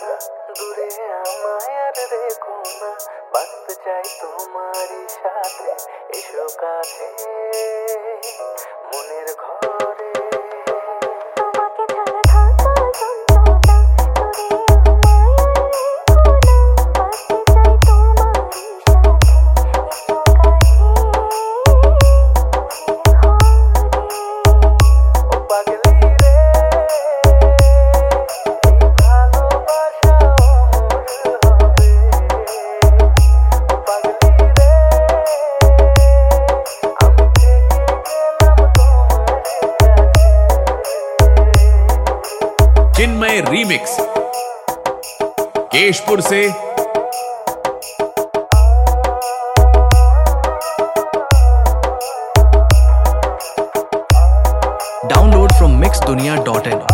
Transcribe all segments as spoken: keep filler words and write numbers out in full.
দূরে আমায় আর রেখো না, বাঁচতে চাই তোমারই সাথে, এসো কাছে মনের ঘরে। তোমাকে ছাড়া থাকা যন্ত্রণা, দূরে আমায় আর রেখো না, বাঁচতে চাই তোমারই সাথে, এসো কাছে মনের ঘরে। ও পাগলি রে, এই ভালোবাসা অমর হবে। ও পাগলি রে, আমি থেকে গেলাম তোমার কাছে। चिन्मय रीमिक्स केशपुर से download from mix Duniya dot in.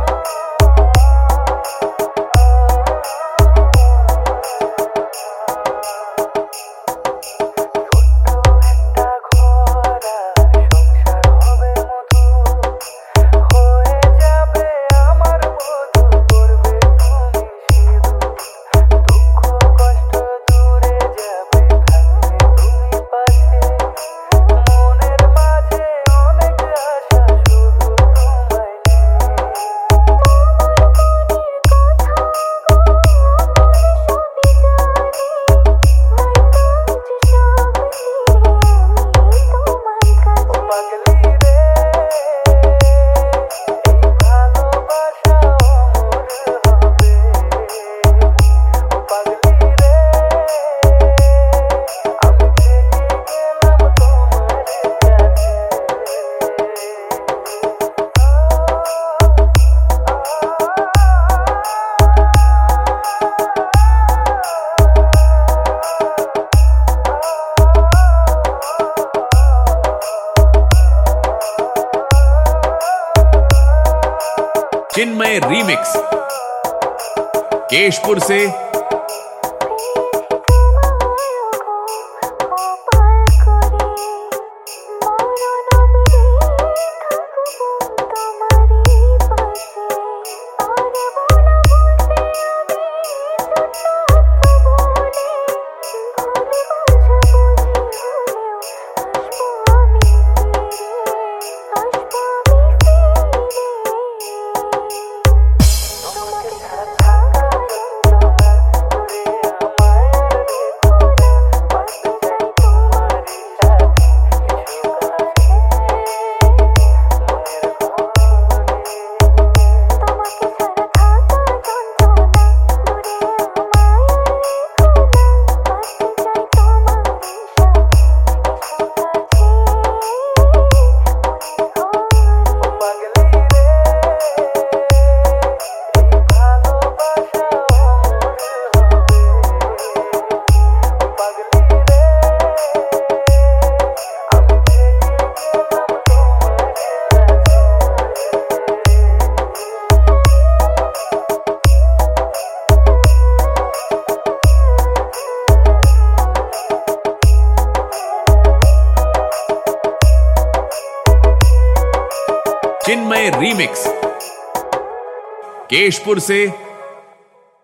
Chinmay remix Keshpur से चिन्मय रीमिक्स केशपुर से